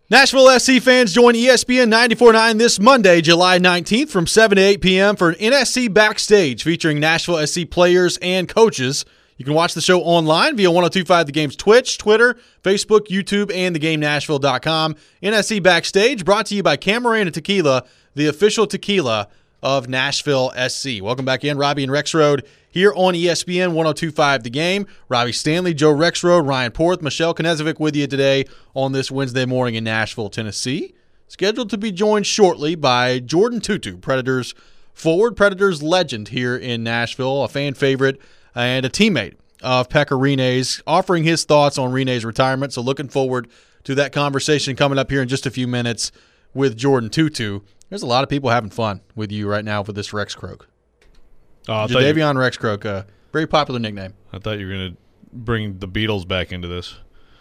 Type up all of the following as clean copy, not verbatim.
Nashville SC fans join ESPN 94.9 this Monday, July 19th from 7 to 8 p.m. for an NSC Backstage featuring Nashville SC players and coaches. You can watch the show online via 102.5 The Game's Twitch, Twitter, Facebook, YouTube, and thegamenashville.com. NSC Backstage brought to you by Camarena Tequila, the official tequila of Nashville SC. Welcome back in, Robbie and Rexroad here on ESPN 102.5 The Game. Robbie Stanley, Joe Rexroad, Ryan Porth, Michelle Knezovic with you today on this Wednesday morning in Nashville, Tennessee. Scheduled to be joined shortly by Jordan Tutu, Predators forward, Predators legend here in Nashville, a fan favorite and a teammate of Pekka Rinne's, offering his thoughts on Rinne's retirement. So looking forward to that conversation coming up here in just a few minutes with Jordan Tutu. There's a lot of people having fun with you right now for this Rex Croak. Jadavion Rex Croak, very popular nickname. I thought you were going to bring the Beatles back into this.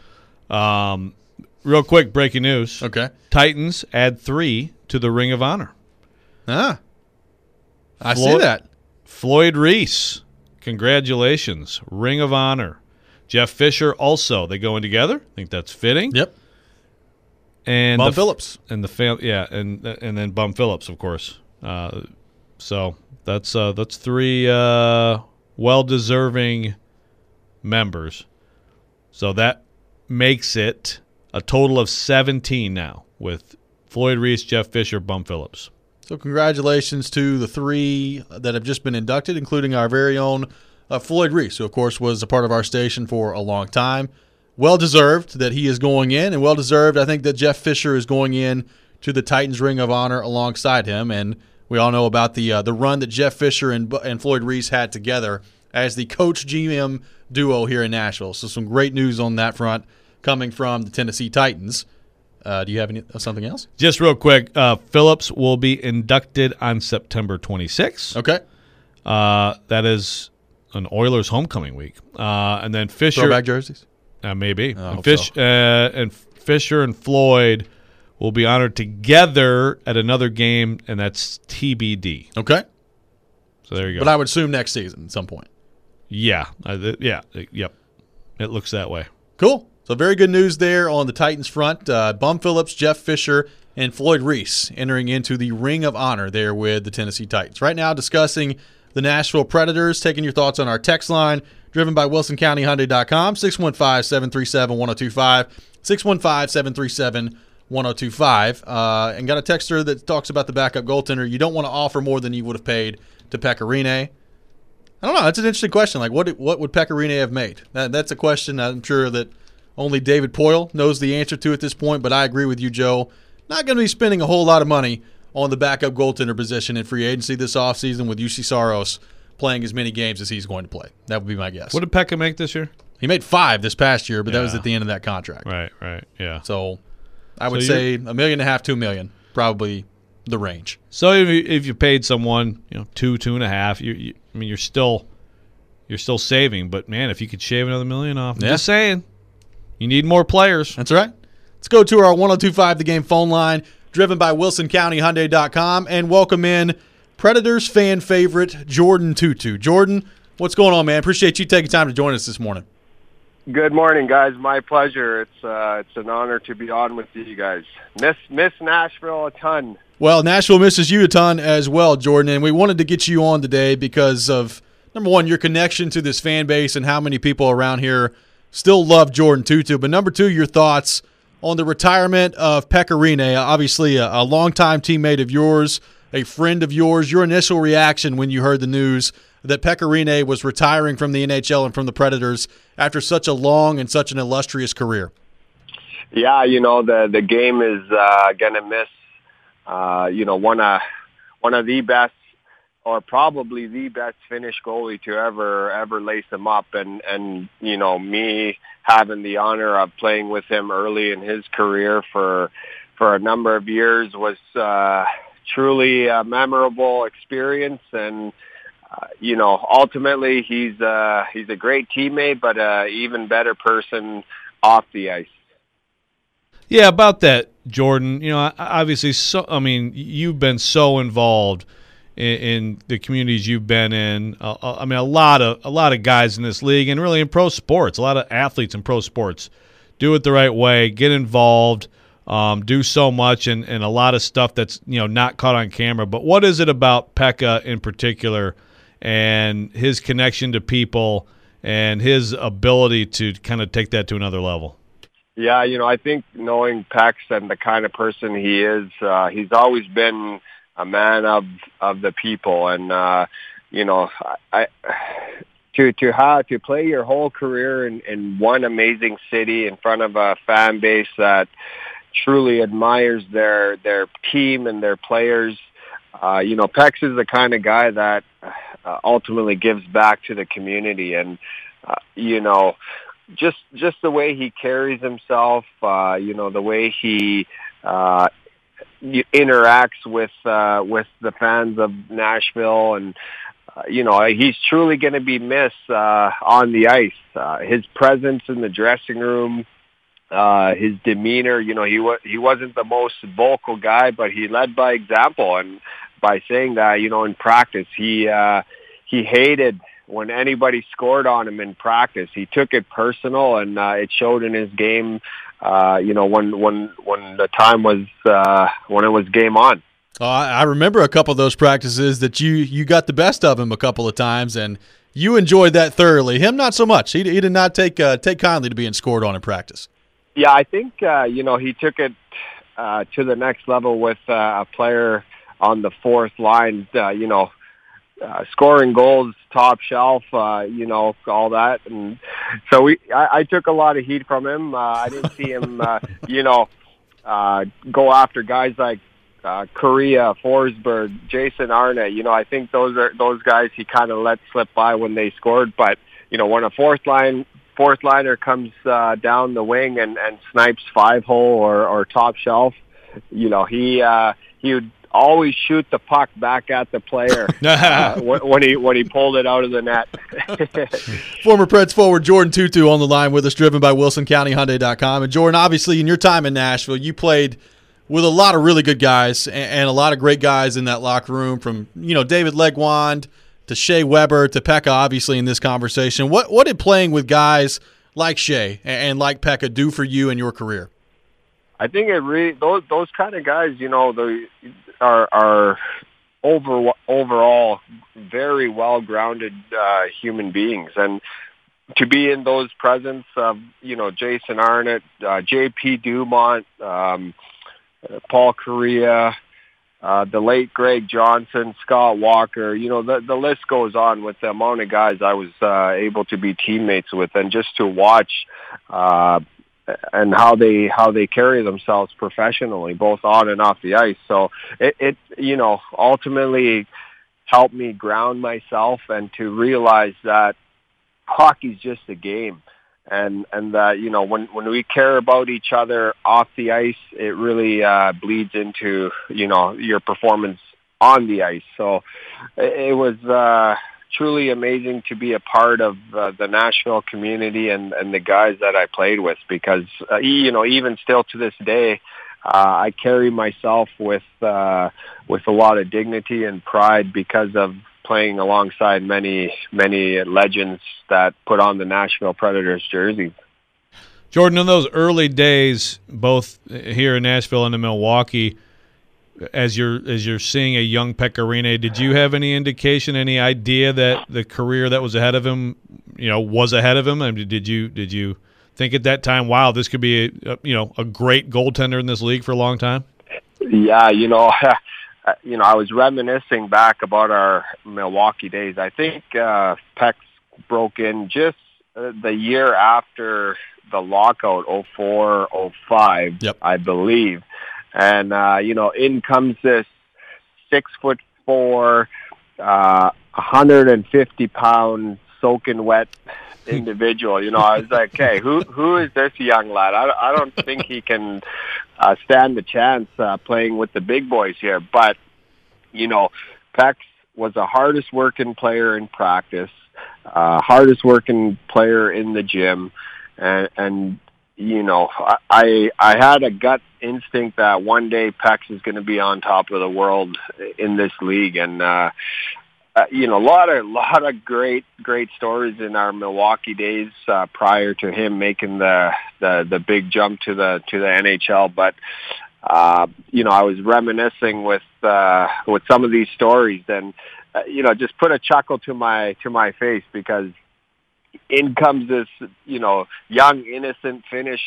Real quick, breaking news. Okay. Titans add 3 to the Ring of Honor. I see that. Floyd Reese, congratulations. Ring of Honor. Jeff Fisher also. They go in together. I think that's fitting. Yep. And Bum Phillips. And and then Bum Phillips, of course. So that's 3 well-deserving members. So that makes it a total of 17 now with Floyd Reese, Jeff Fisher, Bum Phillips. So congratulations to the 3 that have just been inducted, including our very own Floyd Reese, who, of course, was a part of our station for a long time. Well-deserved that he is going in, and well-deserved, I think, that Jeff Fisher is going in to the Titans Ring of Honor alongside him. And we all know about the run that Jeff Fisher and Floyd Reese had together as the coach-GM duo here in Nashville. So some great news on that front coming from the Tennessee Titans. Do you have something else? Just real quick, Phillips will be inducted on September 26th. Okay. That is an Oilers homecoming week. And then Fisher. Throwback jerseys? Maybe. And Fisher and Floyd will be honored together at another game, and that's TBD. Okay. So there you go. But I would assume next season at some point. Yeah. Yep. It looks that way. Cool. So very good news there on the Titans front. Bum Phillips, Jeff Fisher, and Floyd Reese entering into the Ring of Honor there with the Tennessee Titans. Right now discussing the Nashville Predators, taking your thoughts on our text line, driven by WilsonCountyHyundai.com, 615-737-1025, 615-737-1025. And got a texter that talks about the backup goaltender. You don't want to offer more than you would have paid to Pekka Rinne. I don't know. That's an interesting question. Like, what would Pekka Rinne have made? That's a question I'm sure that only David Poyle knows the answer to at this point, but I agree with you, Joe. Not going to be spending a whole lot of money on the backup goaltender position in free agency this offseason with UC Saros playing as many games as he's going to play. That would be my guess. What did Pekka make this year? He made 5 this past year, but that was at the end of that contract. Right, yeah. So I would say $1.5 million, $2 million, probably the range. So if you paid someone, $2.5, you're still saving. But man, if you could shave another $1 million off, I'm just saying, you need more players. That's right. Let's go to our 102.5 The Game phone line, driven by WilsonCountyHyundai.com, and welcome in Predators fan favorite Jordan Tutu. Jordan, what's going on, man? Appreciate you taking time to join us this morning. Good morning, guys. My pleasure. It's an honor to be on with you guys. Miss Nashville a ton. Well, Nashville misses you a ton as well, Jordan, and we wanted to get you on today because of, number one, your connection to this fan base and how many people around here still love Jordan Tutu, but number 2, your thoughts on the retirement of Pekka Rinne, obviously a longtime teammate of yours, a friend of yours. Your initial reaction when you heard the news that Pekka Rinne was retiring from the NHL and from the Predators after such a long and such an illustrious career? Yeah, the game is going to miss, one of the best, or probably the best Finnish goalie to ever lace him up. And me having the honor of playing with him early in his career for a number of years was truly a memorable experience. And, ultimately he's a great teammate, but even better person off the ice. Yeah, about that, Jordan. Obviously, you've been so involved in the communities you've been in. A lot of guys in this league, and really in pro sports, a lot of athletes in pro sports do it the right way, get involved. do so much and a lot of stuff that's not caught on camera. But what is it about Pekka in particular and his connection to people and his ability to kind of take that to another level? Yeah, I think knowing Pex and the kind of person he is, he's always been a man of the people, and to play your whole career in one amazing city in front of a fan base that truly admires their team and their players. Pex is the kind of guy that ultimately gives back to the community, and just the way he carries himself, the way he interacts with the fans of Nashville, and he's truly going to be missed on the ice. His presence in the dressing room, his demeanor, he wasn't the most vocal guy, but he led by example, and by saying that, in practice, he hated when anybody scored on him in practice. He took it personal, and it showed in his game. When the time was when it was game on. I remember a couple of those practices that you got the best of him a couple of times, and you enjoyed that thoroughly. Him, not so much. He did not take kindly to being scored on in practice. Yeah, I think he took it to the next level with a player on the fourth line. Scoring goals, top shelf, all that. And so I took a lot of heat from him. I didn't see him, go after guys like Korea, Forsberg, Jason Arnott. I think those guys he kind of let slip by when they scored. But, when a fourth liner comes down the wing and snipes 5-hole or top shelf, he would always shoot the puck back at the player when he pulled it out of the net. Former Preds forward Jordin Tootoo on the line with us, driven by WilsonCountyHyundai.com. And Jordan, obviously in your time in Nashville, you played with a lot of really good guys and a lot of great guys in that locker room, from David Legwand to Shea Weber to Pekka, obviously in this conversation. What did playing with guys like Shea and like Pekka do for you in your career? I think it really those kind of guys, are overall very well grounded human beings, and to be in those presence of Jason Arnott, J.P. Dumont, Paul Korea, the late Greg Johnson, Scott Walker, the list goes on with the amount of guys I was able to be teammates with, and just to watch and how they carry themselves professionally, both on and off the ice. So it ultimately helped me ground myself and to realize that hockey's just a game, and that when we care about each other off the ice, it really bleeds into your performance on the ice. So it was truly amazing to be a part of the Nashville community and the guys that I played with, because even still to this day, I carry myself with a lot of dignity and pride because of playing alongside many legends that put on the Nashville Predators jersey. Jordan, in those early days, both here in Nashville and in Milwaukee, as you're seeing a young Pekka Rinne, did you have any indication, any idea that the career that was ahead of him, was ahead of him? I mean, did you think at that time, wow, this could be a great goaltender in this league for a long time? Yeah, I was reminiscing back about our Milwaukee days. I think Pex broke in just the year after the lockout, 04-05, yep. I believe. And, in comes this 6'4", 150-pound soaking wet individual. I was like, hey, who is this young lad? I don't think he can stand the chance playing with the big boys here. But, Pex was the hardest working player in practice, hardest working player in the gym. And I had a gut instinct that one day Pex is going to be on top of the world in this league. And a lot of great stories in our Milwaukee days prior to him making the big jump to the NHL. But I was reminiscing with some of these stories, and just put a chuckle to my face, because in comes this young, innocent Finnish,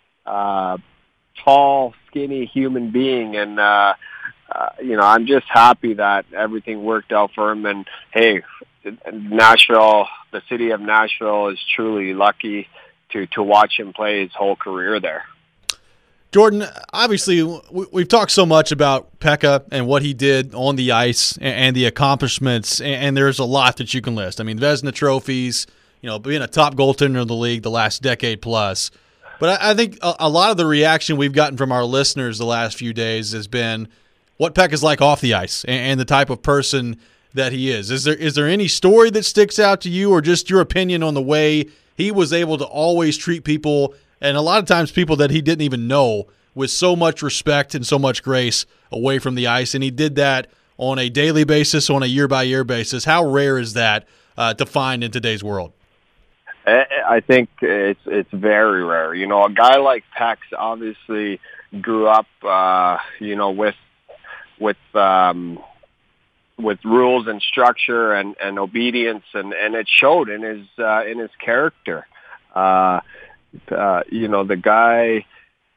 tall, skinny human being, and I'm just happy that everything worked out for him. And hey, Nashville, the city of Nashville, is truly lucky to watch him play his whole career there. Jordan, obviously, we've talked so much about Pekka and what he did on the ice and the accomplishments, and there's a lot that you can list. I mean, Vezina trophies, being a top goaltender in the league the last decade plus. But I think a lot of the reaction we've gotten from our listeners the last few days has been what Pekka's like off the ice and the type of person that he is. Is there any story that sticks out to you, or just your opinion on the way he was able to always treat people, and a lot of times people that he didn't even know, with so much respect and so much grace away from the ice, and he did that on a daily basis, on a year-by-year basis? How rare is that to find in today's world? I think it's very rare. A guy like Pex obviously grew up, with rules and structure and obedience, and it showed in his character. The guy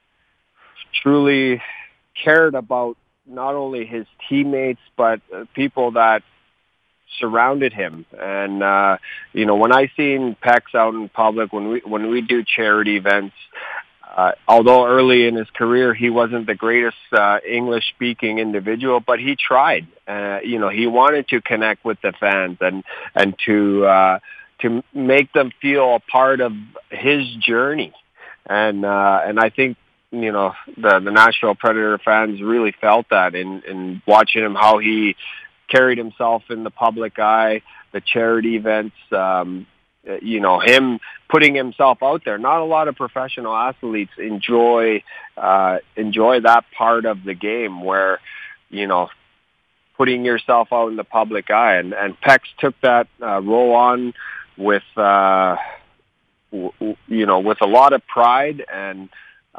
truly cared about not only his teammates, but people that surrounded him. And when I seen Pex out in public, when we do charity events, although early in his career he wasn't the greatest English speaking individual, but he tried. He wanted to connect with the fans and to make them feel a part of his journey. And I think the Nashville Predator fans really felt that in watching him, how he carried himself in the public eye, the charity events, him putting himself out there. Not a lot of professional athletes enjoy that part of the game where, putting yourself out in the public eye. And Pex took that role on with a lot of pride. And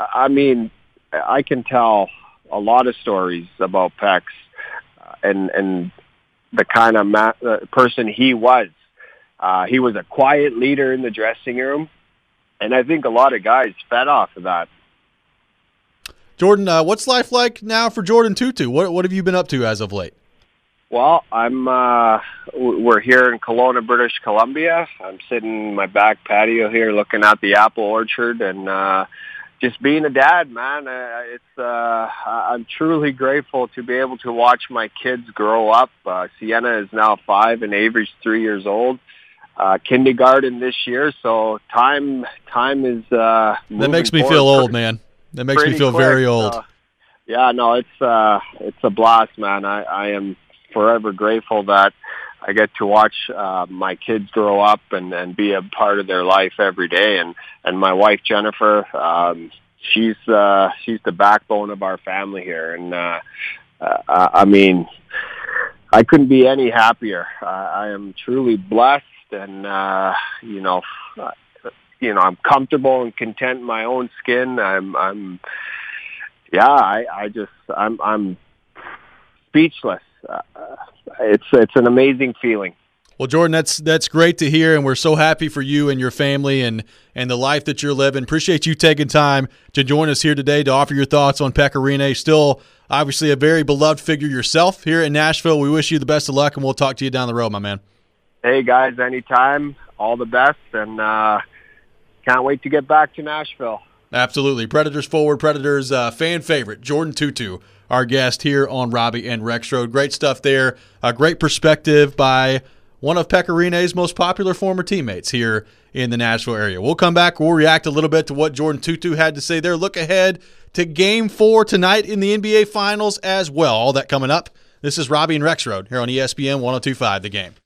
I can tell a lot of stories about Pex and the kind of person he was. He was a quiet leader in the dressing room, and I think a lot of guys fed off of that. Jordan, what's life like now for Jordin Tootoo? What have you been up to as of late? Well, we're here in Kelowna, British Columbia. I'm sitting in my back patio here looking at the apple orchard, and just being a dad, man. I'm truly grateful to be able to watch my kids grow up. Sienna is now 5 and Avery's 3 years old. Kindergarten this year, so time is that makes me feel old, man. That makes me feel quick. Very old. It's a blast, man. I am forever grateful that I get to watch my kids grow up and be a part of their life every day. And my wife Jennifer, she's the backbone of our family here. And I couldn't be any happier. I am truly blessed, and I'm comfortable and content in my own skin. I'm speechless. It's an amazing feeling. Well, Jordan, that's great to hear, and we're so happy for you and your family and the life that you're living. Appreciate you taking time to join us here today to offer your thoughts on Pekka Rinne. Still, obviously, a very beloved figure yourself here in Nashville. We wish you the best of luck, and we'll talk to you down the road, my man. Hey, guys, anytime. All the best, and can't wait to get back to Nashville. Absolutely. Predators forward, Predators fan favorite, Jordin Tootoo, our guest here on Robbie and Rexroad. Great stuff there. A great perspective by one of Pekka Rinne's most popular former teammates here in the Nashville area. We'll come back. We'll react a little bit to what Jordin Tootoo had to say there. Look ahead to Game 4 tonight in the NBA Finals as well. All that coming up. This is Robbie and Rexroad here on ESPN 102.5 The Game.